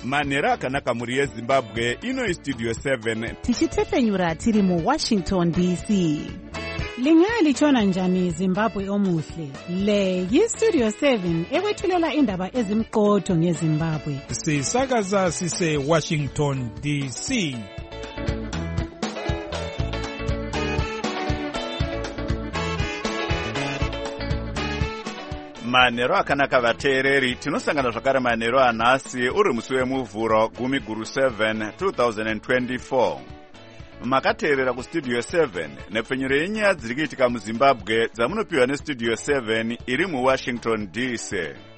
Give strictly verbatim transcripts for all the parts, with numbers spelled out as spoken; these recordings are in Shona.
manhero akanaka mhuri yezimbabwe. Ino studio seven tichitefenyura tiri muwashington D C. Lingalitshona njani Zimbabwe omuhle? Le yi-Studio seven ekwethulela indaba ezimqotho ngeZimbabwe. Sisakaza sise Washington D C. manhero akanaka vateereri, tinosangana zvakare manhero anhasi uri musi wemuvhuro gumi guru seven twenty twenty-four. Makateerera kustudio seven nepfenyuro yenyaya dziri kuitika muzimbabwe dzamunopiwa nestudio seven iri muwashington D C.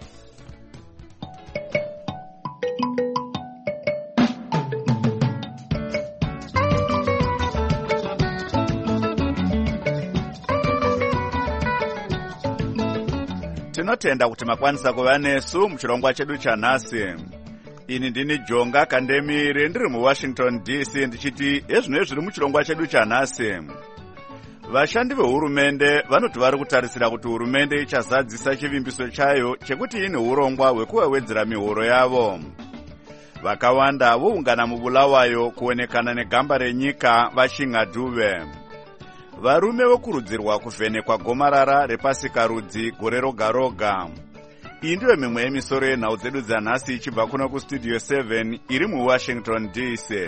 Tinotenda kuti makwanisa kuva nesu muchirongwa chedu chanhasi. Ini ndini Jonga Kandemire ndiri muWashington D C ndichiti ezvino zviri muchirongwa chedu chanhasi. Vashandi vehurumende vanoti vari kutarisira kuti hurumende ichazadzisa chivimbiso chayo chekuti ine urongwa hwekuwedzera mihoro yavo. Vakawanda voungana mubulawayo kuonekana negamba renyika vachingadhuve. Varume vokurudzirwa kuvhenekwa gomarara repasikarudzi gore roga roga. Iyi ndiyo mimwe yemisoro yenhau dzedu dzanhasi ichibva kuno kustudio seven iri muWashington D C.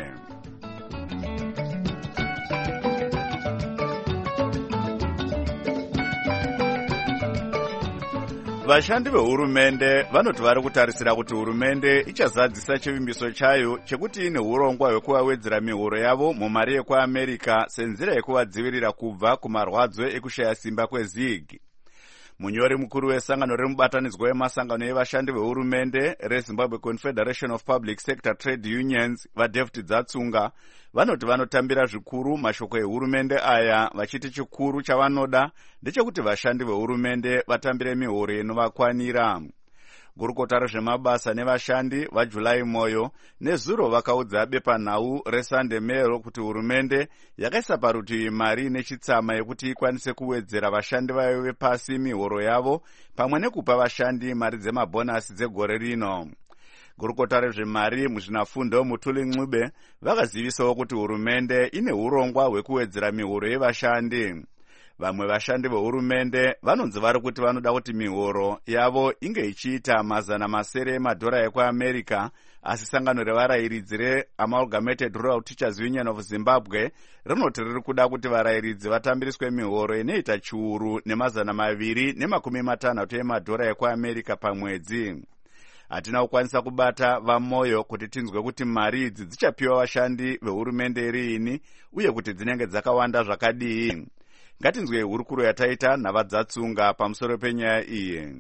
Vashandi vehurumende vanoti vari kutarisira kuti hurumende ichazadzisa chivimbiso chayo chekuti ine urongwa hwekuwawedzera mihoro yavo mumari yekuAmerica senzira yekuvadzivirira kubva kumarwadzo ekushaya simba kwezig. Munyori mukuru wesangano remubatanidzwa wemasangano evashandi vehurumende reZimbabwe Confederation of Public Sector Trade Unions vaDavid Dzatsunga vanoti vanotambira zvikuru mashoko ehurumende aya vachiti chikuru chavanoda ndechekuti vashandi vehurumende vatambire mihoro inovakwanira. Gurukota rezvemabasa nevashandi vaJulai Moyo nezuro vakaudza bepanhau reSunday Mail kuti hurumende yakaisa parutivi mari nechitsama yekuti ikwanise kuwedzera vashandi vayo vepasi mihoro yavo pamwe nekupa vashandi mari dzemabhonasi dzegore rino. Gurukota rezvemari muzvinafundo Mutuli Ncube vakazivisawo kuti hurumende ine urongwa hwekuwedzera mihoro yevashandi. Vamwe vashandi vehurumende vanonzi vari kuti vanoda kuti mihoro yavo inge ichiita mazana masere emadhora ekuAmerica, asi sangano revarayiridzi reAmalgamated Rural Teachers Union of Zimbabwe rinoti riri kuda kuti varayiridzi vatambiriswe mihoro inoita chiuru nemazana maviri nemakumi matanhatu emadhora ekuAmerica pamwedzi. Hatina kukwanisa kubata vaMoyo kuti tinzwe kuti mari idzi dzichapiwa vashandi vehurumende riini uye kuti dzinenge dzakawanda zvakadii. Ngatinzwe hurukuro yataita navaDzatsunga pamusoro penyaya iyi.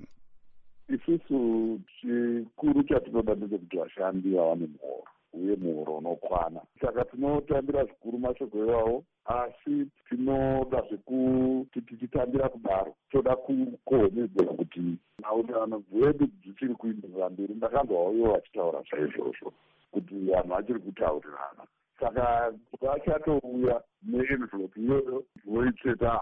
Isusu chikuru chatinoda ndechekuti vashandi vawane muhoro uye muhoro unokwana. Saka tinotambira zvikuru mashoko iwawo, asi tinodazve kuti tichitambira kudaro toda kukohomedzera kuti maungano dzedu dzichiri kuenderera mberi. Ndakanzwawo ivo vachitaura zvaizvozvo kuti vanhu vachiri kutaurirana. Saka vachatouya neenvelope iyoyo voitsveta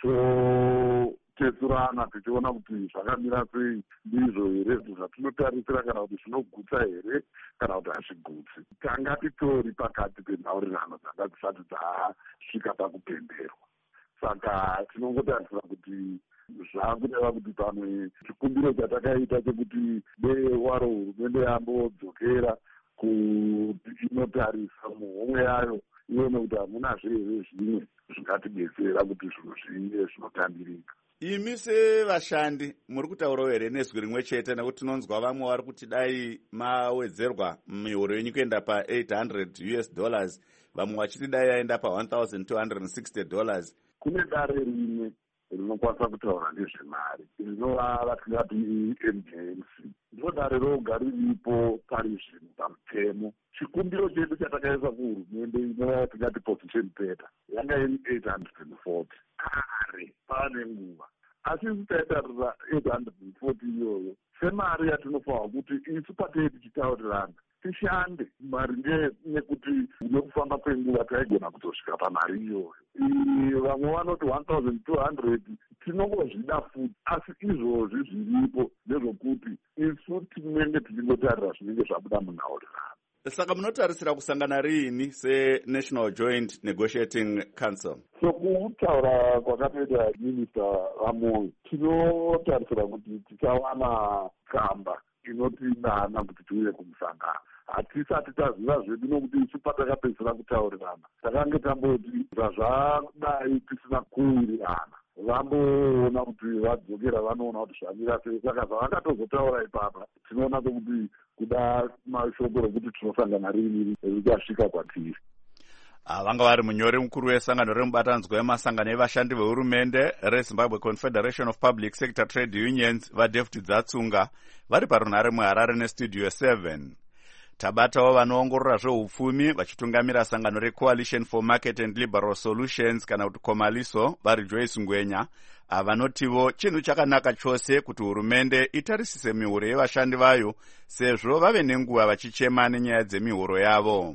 totsetsurana tichiona kuti zvakamira sei, ndizvo here zvatinotarisira kana kuti zvinogutsa here kana kuti hazvigutsi. Tanga titori pakati penhaurirano dzanga dzisati dzasvika pakupemberwa. Saka tinongotarisira kuti zvakureva kuti pamwe chikumbiro chatakaita chekuti dei waro hurumende yambodzokera kuti inotarisa muhomwe yayo ione kuti hamuna zvirwere zvimwe zvingatidetsera kuti zvinhu zvinge zvinotambirika. Imi sevashandi muri kutaurawo here nezwi rimwe chete, nekuti tinonzwa vamwe vari kuti dai mawedzerwa mihoro yenyu kuenda pa eight hundred U S dollars, vamwe vachiti dai yaenda pa one thousand two hundred sixty dollars. Kune dare rimwe rinokwanisa kutaura nezvemari rinova vatingati M J M C, ndiro dare roga riripo pari zvino pamutemo. Chikumbiro chedu chatakaisa kuhurumende inova tingati position paper yanga iri eight hundred forty kare pane nguva, asi taitarira eight hundred forty iyoyo semari yatinofanwa kuti isu patei tichitaurirana tishande maringe nekuti nekufamba kwenguva taigona kuzosvika pamari iyoyo. Vamwe vanoti one thousand two hundred tinongozvida futi, asi izvozvi zviripo nezvokuti isu tinenge tichingotarira zvinenge zvabuda munhaurirano. Saka munotarisira kusangana riini seNational Joint Negotiating Council? Sokutaura kwakatoita minista Vamoyo, tinotarisira kuti tichawana tsamba inotidana kuti tiuye kumusangano. Hatisati taziva zvedu nokuti isu patakapedzera kutaurirana takange tamboti zvazvadai tisina kuwirirana, vamboona kuti vadzokera vanoona kuti zvamira sei. Saka zvavakatozotaura ipapa tinoona kuti kuda mashoko rekuti tinosangana rini richasvika kwatiri. Vanga vari munyori mukuru wesangano remubatanzwa wemasangano evashandi vehurumende reZimbabwe Confederation of Public Sector Trade Unions vaDavid Dzatsunga vari parunhare muHarare neStudio seven. Tabatawo vanoongorora zveupfumi vachitungamira sangano reCoalition for Market and Liberal Solutions kana kuti Komaliso vari Joyce Ngwenya avanotivo chinhu chakanaka chose kuti hurumende itarisise mihuro yevashandi vayo sezvo vave nenguva vachichema nenyaya dzemihuro yavo.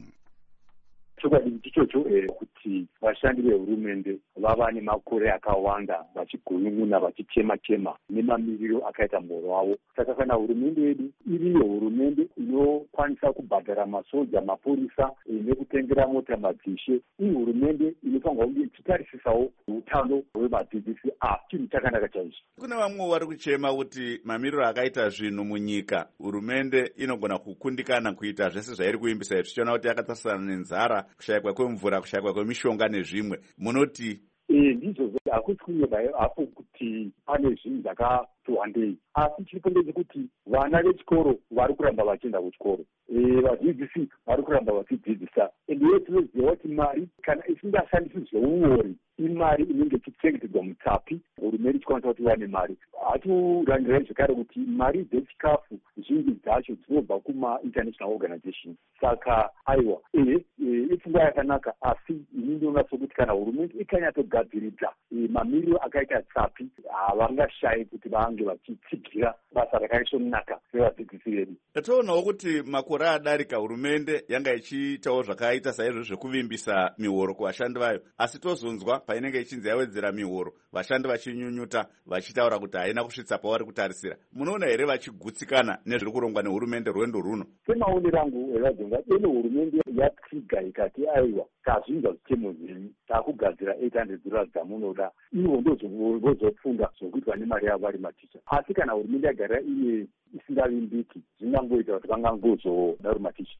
Chokwadi ndichocho kuti vashandi vehurumende vava nemakore akawanda vachigunun'una vachichema-chema nemamiriro akaita muhoro wavo. Saka kana hurumende yedu iriyo hurumende inokwanisa kubhadhara masoja, mapurisa nekutengera mota madzishe, iyi hurumende inofanirwa kunge ichitarisisawo utano hwevadzidzisi. Ah, chinhu chakanaka chaizvo. Kune vamwe vari kuchema kuti mamiriro akaita zvinhu munyika hurumende inogona kukundikana kuita zvese zvairi kuimbisa, zvichiona kuti yakatarisana nenzara, kushayikwa kwemvura, kushayikwa kwemishonga nezvimwe. Munoti eh ndizvo akusi kunyeba hapo kuti pane zvinhu zvakati wandei, asi chiripo ndechekuti vana vechikoro vari kuramba vachienda kuchikoro, vadzidzisi vari kuramba vachidzidzisa, ende iye tinoziva kuti mari kana isingashandisi zveuori imari inenge ichichengetedzwa mutsapi, hurumende ichikwanisa kuti vane mari. Hatirangirai zvekare kuti mari dzechikafu zhinji dzacho dzinobva kuma-international organization. Saka aiwa ehe ipfungwa yakanaka, asi ini ndinoona sokuti kana hurumende ikanyatsogadziridza mamiriro akaita tsapi havangashayi kuti vange vachitsigira basa rakaisvonaka sevadzidzisi vedu. Totoonawo kuti makore adarika hurumende yanga ichiitawo zvakaita saizvo zvekuvimbisa mihoro kuvashandi vayo, asi tozonzwa painenge ichinzi yawedzera mihoro vashandi vachinyunyuta vachitaura kuti haina kusvitsa pavari kutarisira. Munoona here vachigutsikana nezviri kurongwa nehurumende rwendo runo? Semaonero angu evadzonga ene hurumende yatsiga ikati aiwa tazvinza zvitemo zvenyu takugadzira eight hundred dollars dzamunoda, ivo ndozvozofunga zvokuitwa nemari yavo vari maticha. Asi kana hurumende yagara iye isingavimbiki zvingangoita kuti vangangozoda rumaticha.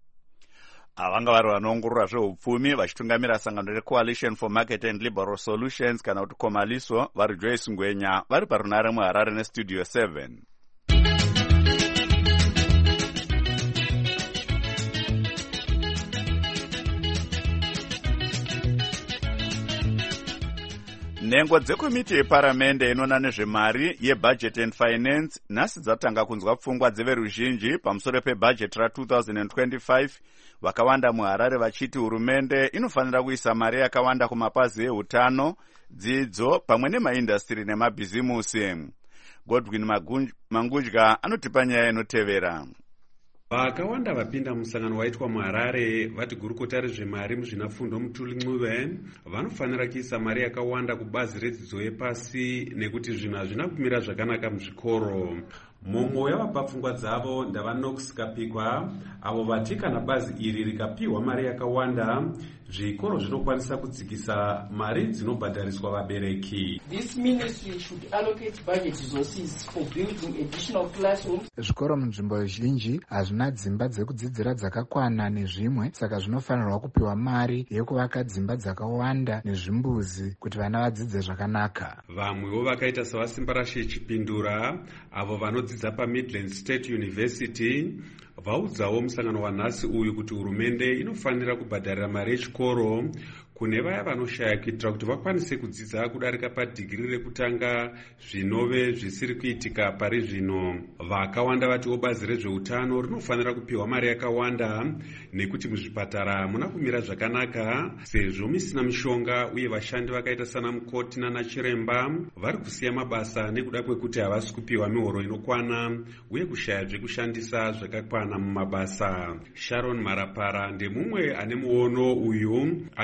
Avanga vari vanoongorora zveupfumi vachitungamira sangano reCoalition for Market and Liberal Solutions kana kuti Komaliso vari Joyce Ngwenya vari parunhare muHarare neStudio seven. Nhengo dzekomiti yeparamende inoona nezvemari yeBudget and Finance nhasi dzatanga kunzwa pfungwa dzeveruzhinji pamusoro pebudget ra-twenty twenty-five. Vakawanda muHarare vachiti hurumende inofanira kuisa mari yakawanda kumapazi eutano, dzidzo pamwe nemaindastri nemabhizimusi. Godwin Mangudya anotipa nyaya inotevera. Vakawanda vapinda musangano waitwa muHarare vati gurukota rezvemari muzvinafundo Mutuli Ncube vanofanira kuisa mari yakawanda kubazi redzidzo yepasi nekuti zvinhu hazvina kumira zvakanaka muzvikoro. Mumwe yavapa pfungwa dzavo ndavaNox Kapikwa avo vati kana bazi iri rikapiwa mari yakawanda zvikoro zvinokwanisa kudzikisa mari dzinobhadhariswa vabereki. This ministry should allocate budget resources for building additional classrooms. Zvikoro munzvimbo zhinji hazvina dzimba dzekudzidzira dzakakwana nezvimwe, saka zvinofanirwa kupiwa mari yekuvaka dzimba dzakawanda nezvimbuzi kuti vana vadzidze zvakanaka. Vamwewo vakaita savaSimbarashe Chipindura avo vanodzidza paMidland State University vaudzawo musangano wanhasi uyu kuti hurumende inofanira kubhadharira mari yechikoro kune vaya vanoshaya kuitira kuti vakwanise kudzidza kudarika padhigiri rekutanga zvinove zvisiri kuitika pari zvino. Vakawanda vatiwo bazi rezveutano rinofanira kupiwa mari yakawanda nekuti muzvipatara muna kumira zvakanaka sezvo misina mishonga uye vashandi vakaita sana mukoti nanachiremba vari kusiya mabasa nekuda kwekuti havasi kupiwa mihoro inokwana uye kushaya zvekushandisa zvakakwana mumabasa. Sharon Marapara ndemumwe ane muono uyu achiti bazi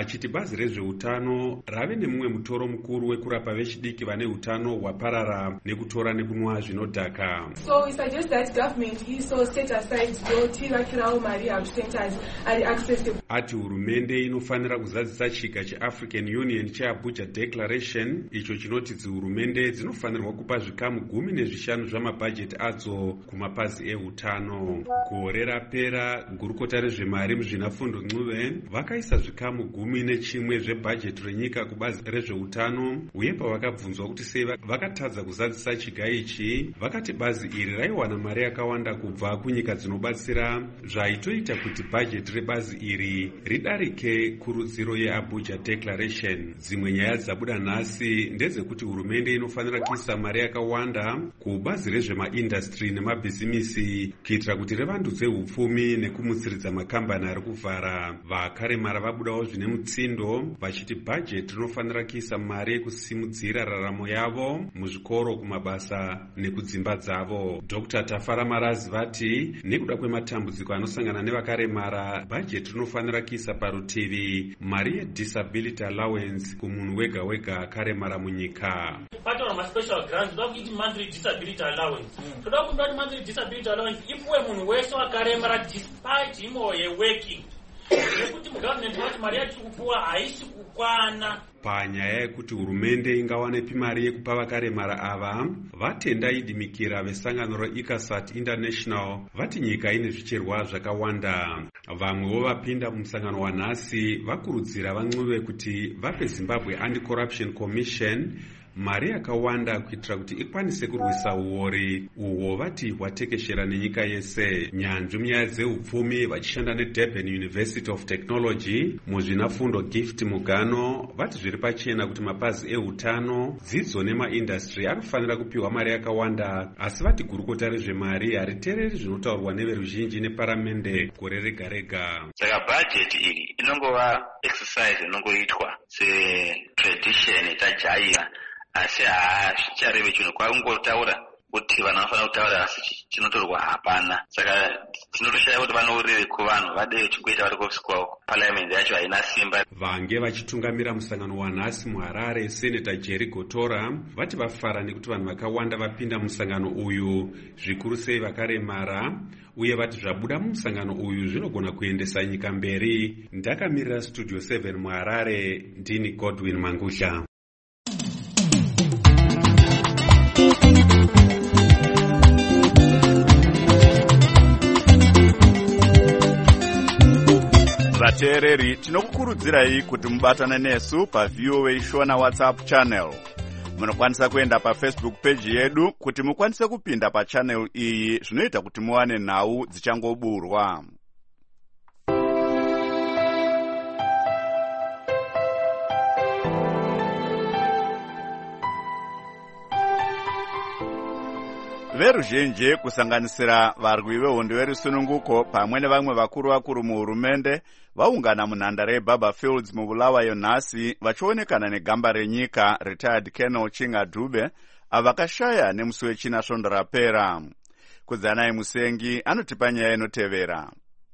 bazi rezveutano rave nemumwe mutoro mukuru wekurapa vechidiki vane utano hwaparara nekutora nekunwa zvinodhaka. So we suggest that government also set aside yotivakirawo mari health centers ari accessible. Ati hurumende inofanira kuzadzisa chiga cheAfrican Union cheAbuja Declaration icho chinoti dzihurumende dzinofanirwa kupa zvikamu gumi nezvishanu zvamabhajeti adzo kumapazi eutano. Gore rapera gurukota rezvemari muzvinafundo Ncube vakaisa zvikamu gumi nechimwe zvebhajeti renyika kubazi rezveutano, uye pavakabvunzwa kuti sei vakatadza kuzadzisa chiga ichi, vakati bazi iri raiwana mari yakawanda kubva kunyika dzinobatsira, zvaitoita kuti bhajeti rebazi iri ridarike kurudziro yeAbuja Declaration. Dzimwe nyaya dzabuda nhasi ndedzekuti hurumende inofanira kuisa mari yakawanda kubazi rezvemaindastry nemabhizimisi kuitira kuti revandudze upfumi nekumutsiridza makambani ari kuvhara. Vakaremara vabudawo zvine mutsindo vachiti bhajeti rinofanira kuisa mari yekusimudzira raramo yavo muzvikoro, kumabasa nekudzimba dzavo. Dr Tafara Marazi vati nekuda kwematambudziko anosangana nevakaremara, bhajeti rinofanira kuisa parutivi mari yedisability allowance kumunhu wega wega akaremara munyika. Patora ma special grants toda kuti monthly disability allowance. Toda kuti monthly disability allowance ipuwe munhu wese wakaremara despite him or her working. Nekuti mugovernment vati mari yatiri kupuwa haisi kukwana. Panyaya yekuti hurumende ingawane mari yekupa vakaremara ava, vatenda idimikira vesangano reICASAT International vati nyika ine zvicherwa zvakawanda. Vamwewo vapinda mumusangano wanhasi vakurudzira vaNcube kuti vape Zimbabwe Anti-Corruption Commission mari yakawanda kuitira kuti ikwanise kurwisa uori uhwo vati hwatekeshera nenyika yese. Nyanzvi munyaya dzeupfumi vachishanda neDurban University of Technology muzvinafundo Gift Mugano vati zviri pachena kuti mapazi eutano, dzidzo nemaindastry anofanira kupiwa mari yakawanda, asi vati gurukota rezvemari haritereri zvinotaurwa neveruzhinji neparamende gore rega rega. Saka bhajeti iri inongova exercise inongoitwa setradition tajaira, asi hazvichareve chinhu kwakungotaura kuti vanhu vanofanira kutaura asi chinotorwa hapana. Saka tinotoshaya kuti vanoreve kuvanhu vade chikuita vari kusiko parliament yacho haina simba. Vange vachitungamira musangano wanhasi muHarare, Senator Jerry Gotora vati vafara nekuti vanhu vakawanda vapinda musangano uyu, zvikuru sei vakaremara, uye vati zvabuda mumusangano uyu zvinogona kuendesa nyika mberi. Ndakamirira Studio seven muHarare, ndini Godwin Mangusha. Vateereri, tinokukurudzirai kuti mubatane nesu paV O A Shona WhatsApp channel. Munokwanisa kuenda paFacebook page yedu kuti mukwanise kupinda pachannel iyi, zvinoita kuti muwane nhau dzichangoburwa. Veruzhinji kusanganisira varwi vehondo verusununguko pamwe nevamwe vakuru vakuru muhurumende vaungana munhandare yeBaba Fields mubulawayo nhasi vachionekana negamba renyika retired Colonel Chinga Dube avakashaya nemusi wechina svondo rapera. Kudzanai Musengi anotipa nyaya inotevera.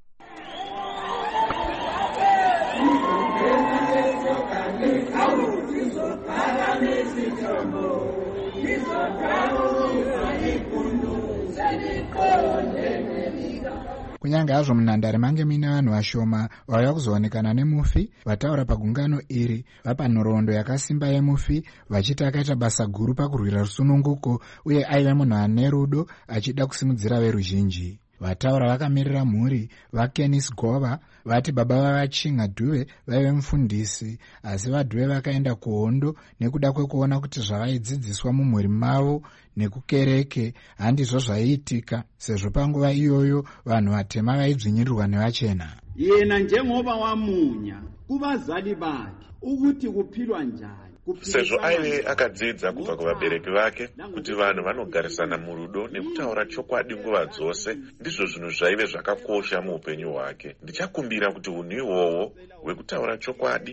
Kunyange hazvo munhandare mange mine vanhu vashoma vauya kuzoonekana nemufi, vataura pagungano iri vapa nhoroondo yakasimba yemufi, vachiti akaita basa guru pakurwira rusununguko uye aive munhu ane rudo achida kusimudzira veruzhinji. Vataura vakamirira mhuri vaKenis Gova vati baba vavachinga Dube vaive mufundisi, asi vaDube vakaenda kuhondo nekuda kwekuona kuti zvavaidzidziswa mumhuri mavo nekukereke handizvo zvaiitika, sezvo panguva iyoyo vanhu vatema vaidzvinyirirwa nevachena. Yena njengoba wamunya kuvazali vake ukuthi kuphilwa njani, sezvo aive akadzidza kubva kuvabereki vake kuti vanhu vanogarisana murudo nekutaura chokwadi nguva dzose ndizvo zvinhu zvaive zvakakosha muupenyu hwake. Ndichakumbira kuti unhu ihwohwo hwekutaura chokwadi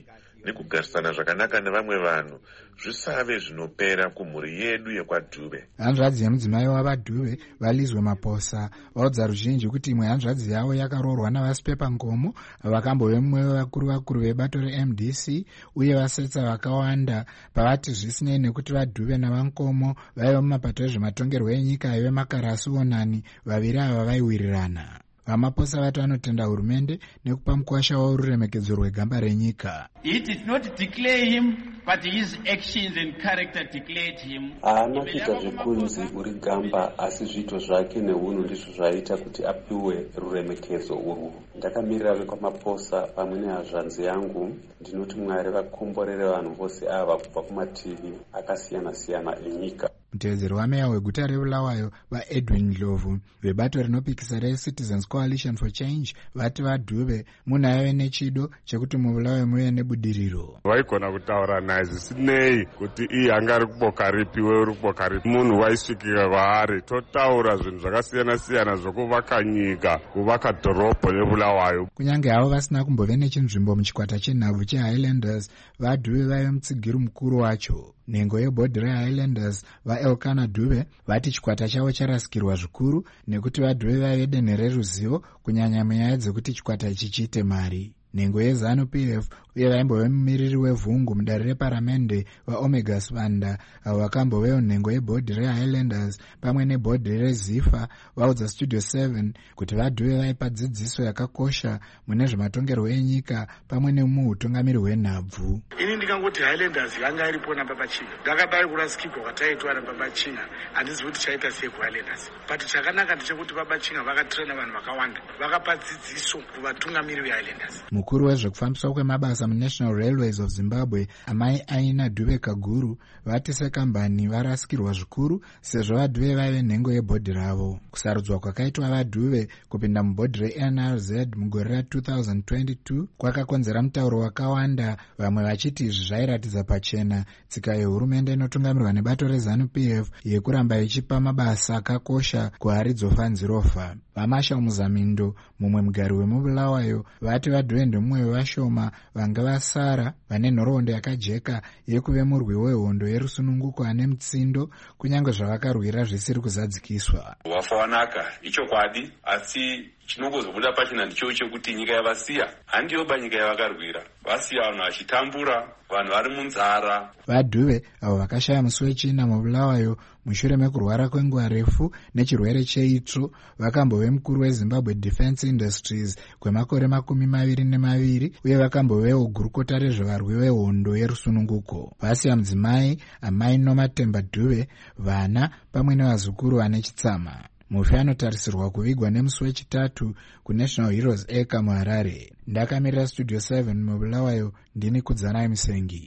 nekugarisana zvakanaka nevamwe vanhu zvisave zvinopera kumhuri yedu yekwaDhube. Hanzvadzi yemudzimai wavaDhube vaLizwe Maposa vaudza ruzhinji kuti imwe hanzvadzi yavo yakaroorwa navasipepa ngomo vakambove mumwe vevakuru vakuru vebato reM D C uye vasetsa vakawanda pavati zvisinei nekuti vaDhube navankomo vaiva mumapato ezvematongerwo enyika aive Makarasi Onani, vaviri ava vaiwirirana. Vamaposa vati vanotenda hurumende nekupa mukwasha wavo ruremekedzo rwegamba renyika. It did not declare him, but his actions and character declared him. Haana kuita zvekunzi uri gamba, asi zviito zvake neunhu ndizvo zvaita kuti apiwe ruremekedzo urwu. Ndakamirira vekwamaposa pamwe nehazvanzi yangu, ndinoti Mwari vakomborere vanhu vose ava kubva kumativi akasiyana-siyana enyika. Mutevedzeri wameya weguta reBulawayo vaEdwin Ndlovu vebato rinopikisa reCitizens Coalition for Change vati vaDhube munhu aive nechido chekuti muBulawayo muve nebudiriro. Vaigona kutaura naye zvisinei kuti iye anga ari kuboka ripi wewe uri kuboka ripi. Munhu waisvikira kwaari totaura zvinhu zvakasiyana-siyana zvokuvaka nyika, kuvaka dhorobho reBulawayo. Kunyange havo vasina kumbove nechinzvimbo muchikwata chenhabvu cheHighlanders, vaDhube vaive mutsigiru mukuru wacho. Nhengo yebhodhi reHighlanders vaElkanah Dube vati chikwata chavo charasikirwa zvikuru nekuti vaDhube vaive denhe reruzivo kunyanya munyaya dzekuti chikwata ichi chiite mari. Nhengo yeZanu P F uye vaimbove mumiriri wevhungu mudare reparamende vaOmega Sibanda avo vakambovewo nhengo yebhodhi reHighlanders pamwe nebhodhi reZifa vaudza Studio seven kuti vaDhube vaipa dzidziso yakakosha mune zvematongerwo enyika pamwe nemuutungamiri hwenhabvu. Ini ndikangoti Highlanders yanga iripo namba pachina. Ndakadai kurasikirwa kwataitwa namba pachina. Handisi kuti chaita sei kuHighlanders. But chakanaka ndechekuti baba Chinga vakatraina vanhu vakawanda. Vakapa dzidziso kuvatungamiri veHighlanders. Mukuru wezvekufambiswa kwemabasa muNational Railways of Zimbabwe amai Aina Dube Kaguru vati sekambani varasikirwa zvikuru sezvo vaDhube vaive nhengo yebhodhi ravo. Kusarudzwa kwakaitwa vaDhube kupinda mubhodhi reN R Z mugore ra two thousand twenty-two kwakakonzera mutauro wakawanda, vamwe vachiti izvi zvairatidza pachena tsika yehurumende inotungamirwa nebato reZanu P F yekuramba ichipa mabasa akakosha kuHaridzo Nzirofa. Vamasha Muzamindo mumwe mugari wemuBulawayo vati vaDhube ndemumwe wevashoma vanga vasara vane nhoroondo yakajeka yekuve murwi wehondo yerusununguko ane mutsindo kunyange zvavakarwira zvisiri kuzadzikiswa. Wafa wanaka ichokwadi, asi chinongozobuda pachina ndicho chekuti nyika yavasiya handiyoba nyika yavakarwira. Vasiya vanhu vachitambura, vanhu vari munzara. vaDhube avo vakashaya musi wechina muBulawayo mushure mekurwara kwenguva refu nechirwere cheitsvo vakambove mukuru weZimbabwe Defence Industries kwemakore makumi maviri nemaviri uye vakambovewo gurukota rezvevarwi vehondo yerusununguko. Vasiya mudzimai amai Nomatemba Dube, vana pamwe nevazukuru vane chitsama. Mufi anotarisirwa kuvigwa nemusi wechitatu kuNational Heroes Acre muHarare. Ndakamirira Studio seven muBulawayo, ndini Kudzanai Musengi.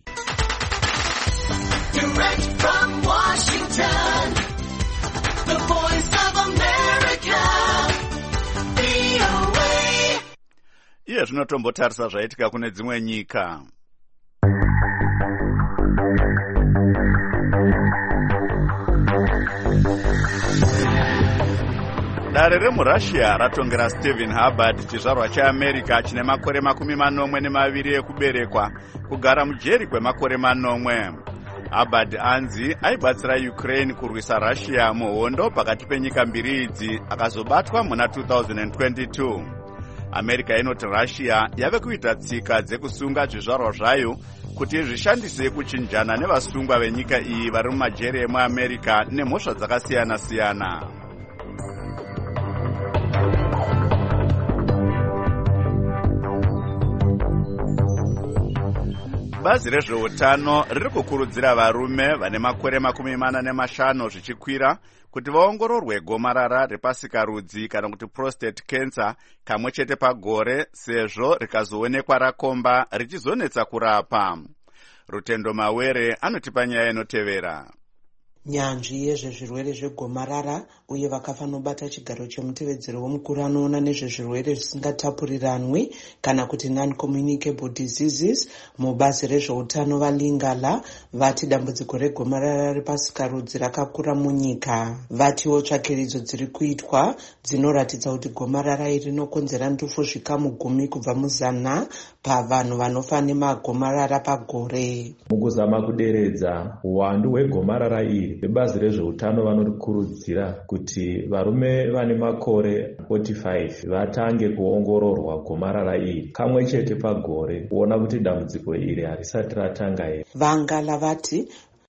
Direct from Washington, the voice of America, V O A. Iye zvinotombotarisa zvaitika kune dzimwe nyika. Dare remuRussia ratongera Stephen Hubbard, chizvarwa cheAmerica chine makore makumi manomwe nemaviri ekuberekwa, kugara mujeri kwemakore manomwe. Hubbard anzi aibatsira Ukraine kurwisa Russia muhondo pakati penyika mbiri idzi, akazobatwa muna two thousand twenty-two. America inoti Russia yave kuita tsika dzekusunga zvizvarwa zvayo kuti zvishandise kuchinjana nevasungwa venyika iyi vari mumajeri emuAmerica nemhosva dzakasiyana-siyana. Bazi rezveutano riri kukurudzira varume vane makore makumi mana nemashanu zvichikwira kuti vaongororwe gomarara repasikarudzi kana kuti prostate cancer kamwe chete pagore, sezvo rikazoonekwa rakomba richizonetsa kurapa. Rutendo Mawere anotipa nyaya inotevera. Nyanzvi yezvezvirwere zvegomarara uye vakafa nobata chigaro chemutevedzero womukuru anoona nezvezvirwere zvisingatapuriranwi kana kuti non-communicable diseases mubazi rezveutano vaLingala vati dambudziko regomarara repasikarudzi rakakura munyika. Vatiwo tsvakiridzo dziri kuitwa dzinoratidza kuti gomarara iri rinokonzera ndufu zvikamu gumi kubva muzana pavanhu vanofa nemagomarara pagore. Mukuzama kuderedza uwandu hwegomarara iri, vebazi rezveutano vanorikurudzira kuti varume vane makore forty-five vatange kuongororwa gomarara iri kamwe chete pagore kuona kuti dambudziko iri harisati ratanga here. Vangala vati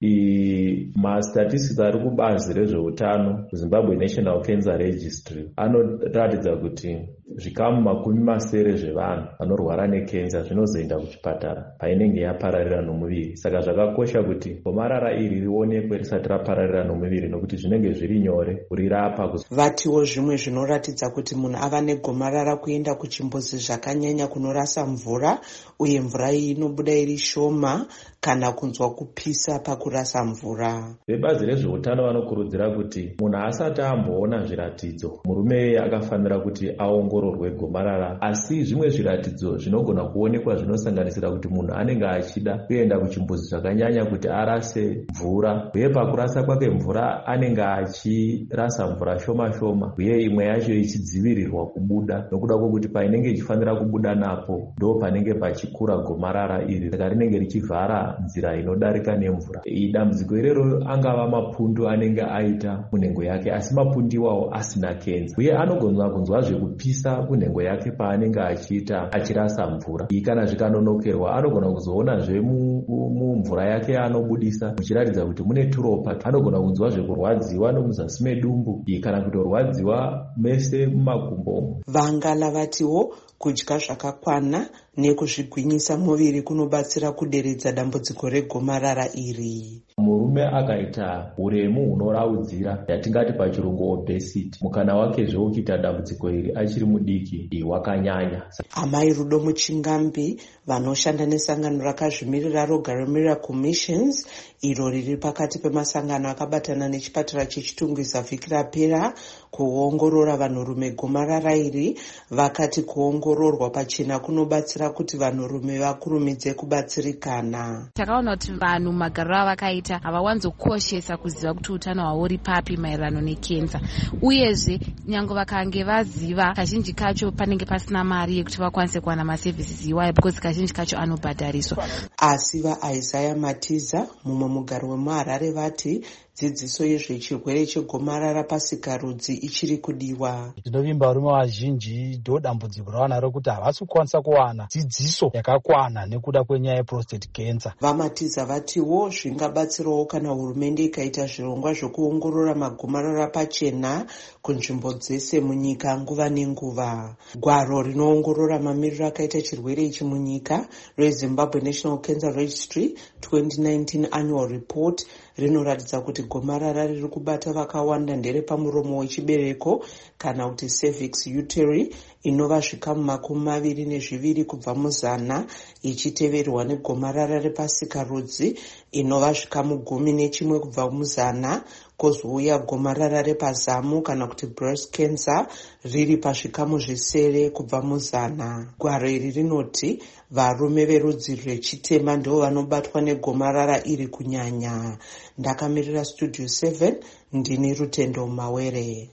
mastatistics ari kubazi rezveutano Zimbabwe National Cancer Registry anoratidza kuti zvikamu makumi masere zvevanhu vanorwara nekenza zvinozoenda kuchipatara painenge yapararira nomuviri. Saka zvakakosha kuti gomarara iri rionekwe risati rapararira nomuviri nokuti zvinenge zviri nyore kurirapa. Vatiwo zvimwe zvinoratidza kuti munhu ava negomarara kuenda kuchimbuzi zvakanyanya kunorasa mvura uye mvura iyi inobuda iri shoma kana kunzwa kupisa pakurasa mvura. Vebazi rezveutano vanokurudzira kuti munhu asati amboona zviratidzo murume akafanira kuti aongororwe gomarara, asi zvimwe zviratidzo zvinogona kuonekwa zvinosanganisira kuti munhu anenge achida kuenda kuchimbuzi zvakanyanya kuti arase mvura uye pakurasa kwake mvura anenge achirasa mvura shoma shoma uye imwe yacho ichidzivirirwa kubuda nokuda kwokuti painenge ichifanira kubuda napo ndo panenge pachikura gomarara iri, saka rinenge richivhara nzira inodarika nemvura. Dambudziko irero angava mapundu anenge aita munhengo yake asi mapundu iwawo asina kenza uye anogona kunzwa zvekupisa kunhengo yake paanenge achiita achirasa mvura. Iyi kana zvikanonokerwa anogona kuzoonazve mumvura yake anobudisa muchiratidza kuti mune turopa. Anogona kunzwa zvekurwadziwa nomuzasi medumbu iyi kana kutorwadziwa mese mumakumbo. Vangala vatiwo kudya zvakakwana nekuzvigwinyisa muviri kunobatsira kuderedza dambudziko regomarara iri. Murume akaita uremu hunoraudzira yatingati pachirungu obesity, mukana wake zvekuita dambudziko iri achiri mudiki wakanyanya. Amai Rudo Muchingambi vanoshanda nesangano rakazvimirira Rogare Miracle Missions iro riri pakati pemasangano akabatana nechipatara chechitungwiza vhiki rapera kuongorora vanhurume gomarara iri, vakati kuongororwa pachena kunobatsira kuti vanhurume vakurumidze kubatsirikana. Takaona kuti vanhu magariro avakaita havawanzokoshesa kuziva kuti utano hwavo uri papi maererano nekenza, uyezve nyange vakange vaziva kazhinji kacho panenge pasina mari yekuti vakwanise kuwana maservices iwayo because kazhinji kacho anobhadhariswa. Asi vaIsaiah Matiza mumwe mugaro wemuHarare vati dzidziso yezvechirwere chegomarara pasikarudzi ichiri kudiwa. Tinovimba varume vazhinji ndo dambudziko ravanaro kuti havasi kukwanisa kuwana dzidziso yakakwana nekuda kwenyaya yeprostate cancer. Vamatiza vatiwo zvingabatsirawo kana hurumende ikaita zvirongwa zvokuongorora magomarara pachena kunzvimbo dzese munyika nguva nenguva. Gwaro rinoongorora mamiriro akaita chirwere ichi munyika reZimbabwe National Cancer Registry twenty nineteen Annual Report rinoratidza kuti gomarara riri kubata vakawanda ndere pamuromo wechibereko kana kuti cervix uteri inova zvikamu makumi maviri nezviviri kubva muzana, ichiteverwa negomarara repasikarudzi inova zvikamu gumi nechimwe kubva muzana, kozouya gomarara repazamu kana kuti breast cancer riri pazvikamu zvisere kubva muzana. Gwaro iri rinoti varume verudzi rwechitema ndo vanobatwa negomarara iri kunyanya. Ndakamirira Studio seven, ndini Rutendo Mawere.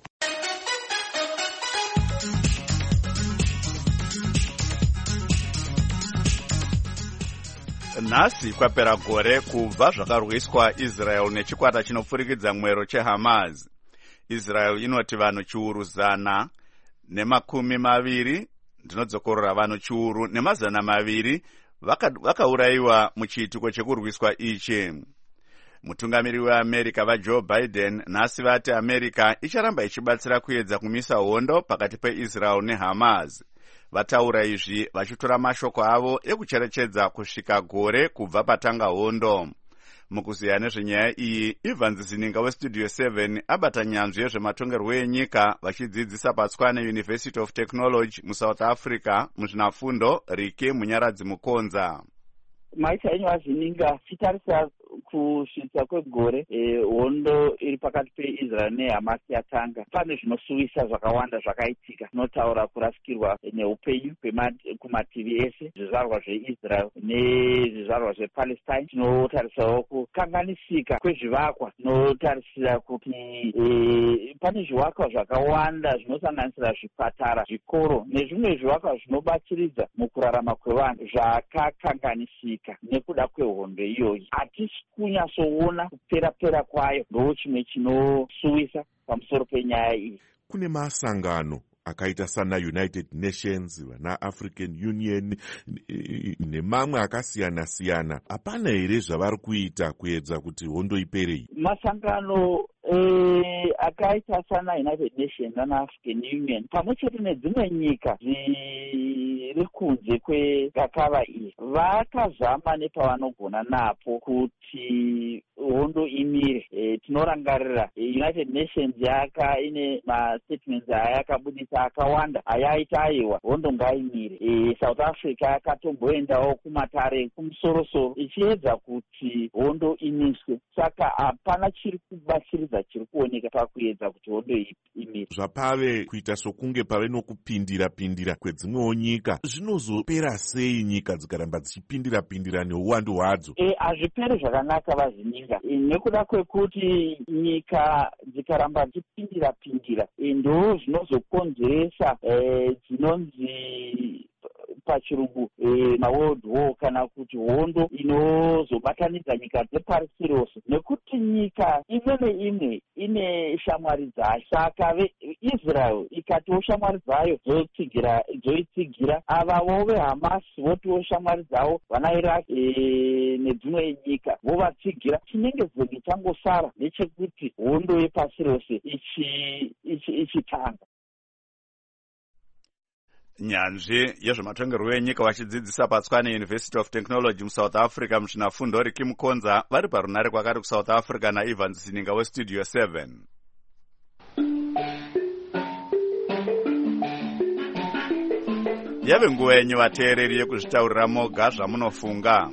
Nhasi kwapera gore kubva zvakarwiswa Israel nechikwata chinopfurikidza mwero cheHamas. Israel inoti vanhu chiuru zana nemakumi maviri ndinodzokorora vanhu chiuru nemazana maviri vakaurayiwa muchiitiko chekurwiswa ichi. Mutungamiri weAmerica vaJoe Biden nhasi vati America icharamba ichibatsira kuedza kumisa hondo pakati peIsrael neHamas. Vataura izvi vachitora mashoko avo ekucherechedza kusvika gore kubva patanga hondo. Mukuziya nezvenyaya iyi, Ivan Zininga weStudio seven abata nyanzvi yezvematongerwo enyika vachidzidzisa paTswane University of Technology muSouth Africa muzvinafundo Rike Munyaradzi Mukonza. Maita enyu Zininga, titarisa kusvitsa kwegore hondo iri pakati peIsrael neHamas yatanga, pane zvinosuvisa zvakawanda zvakaitika. Tinotaura kurasikirwa neupenyu kumativi ese, zvizvarwa zveIsrael nezvizvarwa zvePalestine. Tinotarisawo kukanganisika kwezvivakwa. Tinotarisira kuti e, pane zvivakwa zvakawanda zvinosanganisira zvipatara, zvikoro nezvimwe zvivakwa zvinobatsiridza mukurarama kwevanhu zvakakanganisika nekuda kwehondo iyoyi. Hatisi kunyatsoona kupera-pera kwayo, ndo chimwe chinosuwisa pamusoro penyaya iyi. Kune masangano akaita sana United Nations, vana African Union nemamwe akasiyana siyana. Hapana here zvavari kuita kuedza kuti hondo ipere? Masangano E, akaita sana United Nations na African Union pamwe chete nedzimwe nyika dziri kunze kwegakava iyi vakazama nepavanogona napo kuti hondo imire. E, tinorangarira e, United Nations yaka ine mastatements ayakabudisa akawanda ayaita aiwa hondo ngaimire. E, South Africa yakatomboendawo kumatare kumusorosoro ichiedza kuti hondo imiswe. Saka hapana chiri kubatsiridza chiri kuoneka pakuedza kuti hondo imire. Zvapave kuita sokunge pave nokupindira pindira kwedzimwewo nyika. Zvinozopera sei nyika dzikaramba dzichipindira pindira neuwandu hwadzo? E, hazviperi zvakanaka vazininga. E, nekuda kwekuti nyika dzikaramba dzichipindira pindira e, ndo zvinozokonzeresa e, dzinonzi pachirungu e, maworld war kana kuti hondo inozobatanidza nyika dzepasi rose, nekuti nyika imwe neimwe ine shamwari dzayo. Saka Israel ikatiwo shamwari dzayo dzotsigira dzoitsigira, avavo veHamas votiwo shamwari dzavo vana Iraq e, nedzimwe nyika vovatsigira. Chinenge zvinhu changosara ndechekuti hondo yepasi rose ichitanga. Nyanzvi yezvematongerwo enyika vachidzidzisa paTshwane University of Technology muSouth Africa muchinafundo Kim Konza vari parunare kwakati kuSouth Africa naEvans Sininga weStudio seven. Yave nguva yenyu vateereri yekuzvitaurira moga zvamunofunga.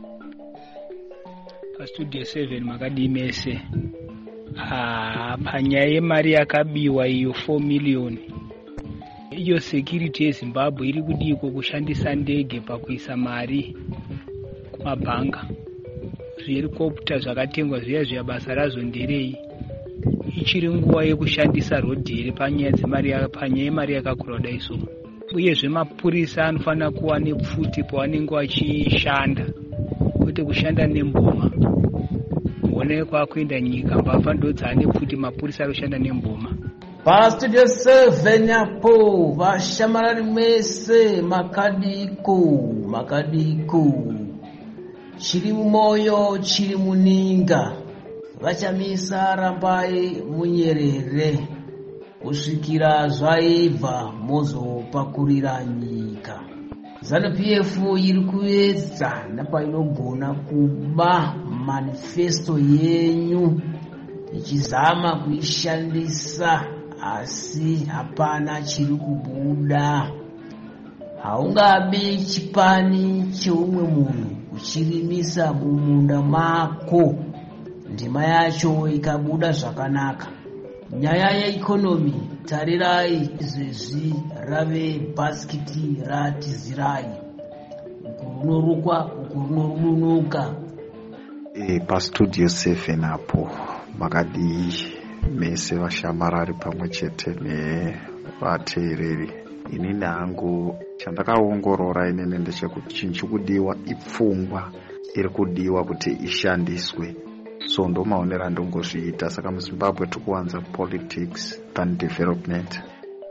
PaStudio seven makadii mese. Ah, panyaya yemari yakabiwa iyo four million. Iyo security yeZimbabwe iri kudiko kushandisa ndege pakuisa mari kumabhanga. Zvihelikopta zvakatengwa zviya zviya basa razvo nderei? Ichiri nguva yekushandisa rodheri panyaya dzemari panyaya yemari yakakura kudai so. Uyezve mapurisa anofanira kuva nepfuti pavanenge vachishanda, kwete kushanda nemboma. Kuoneka kwakuenda nyika mbavha ndo dzaane pfuti, mapurisa anoshanda nemboma. PaStudio seven apo vashamarari mese makadiko makadiko chiri mumoyo chiri muninga vachamisa rambai munyerere kusvikira zvaibva mozopakurira nyika. ZANU-P F iri kuedza napainogona kuba manifesto yenyu ichizama kuishandisa, asi hapana chiri kubuda. Haungabi chipani cheumwe munhu uchirimisa mumunda mako ndima yacho ikabuda zvakanaka. Nyaya yeikonomi tarirai izvezvi rave bhasikiti ratizirai, uku runorukwa uku runorudunuka. E, PaStudio seven apo makadii mese vashamarari pamwe chete nevateereri. Inini hangu chandakaongorora inene ndechekuti chinhu chikudiwa ipfungwa iri kudiwa kuti ishandiswe. So ndo maonero andongozviita. Saka muZimbabwe tikuwanza politics than development.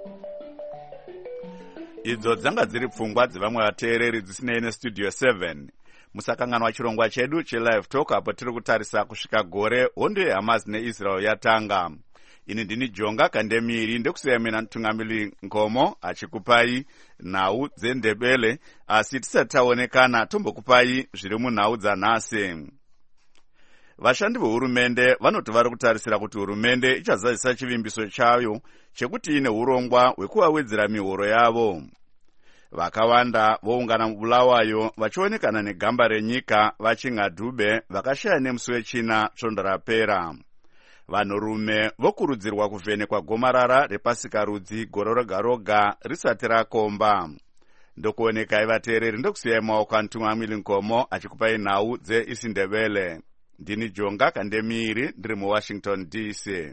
Idzo dzanga dziri pfungwa dzevamwe vateereri dzisinei neStudio seven. Musakanganwa chirongwa chedu chelive talk apo tiri kutarisa kusvika gore hondo yeHamas neIsrael yatanga. Ini ndini Jonga Kandemiri ndekusiyamena mtungamiri Ngomo achikupai nhau dzendebele, asi tisati taonekana tombokupai zviri munhau dzanhasi. Vashandi vehurumende vanoti vari kutarisira kuti hurumende ichazadzisa chivimbiso chayo chekuti ine urongwa hwekuvawedzera mihoro yavo. vakawanda voungana mubulawayo vachionekana negamba renyika vachinga dhube vakashaya nemusi wechina svondo rapera. Vanhurume vokurudzirwa kuvhenekwa gomarara repasikarudzi gore roga roga risati rakomba. Ndokuonekai vateereri, ndokusiyai maoko aNtumwa Milinkomo achikupai nhau dzeIsindebele. Ndini Jonga Kandemiri, ndiri muWashington D C.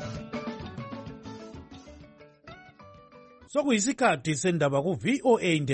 Sokuyisikhathi sendaba ku V O A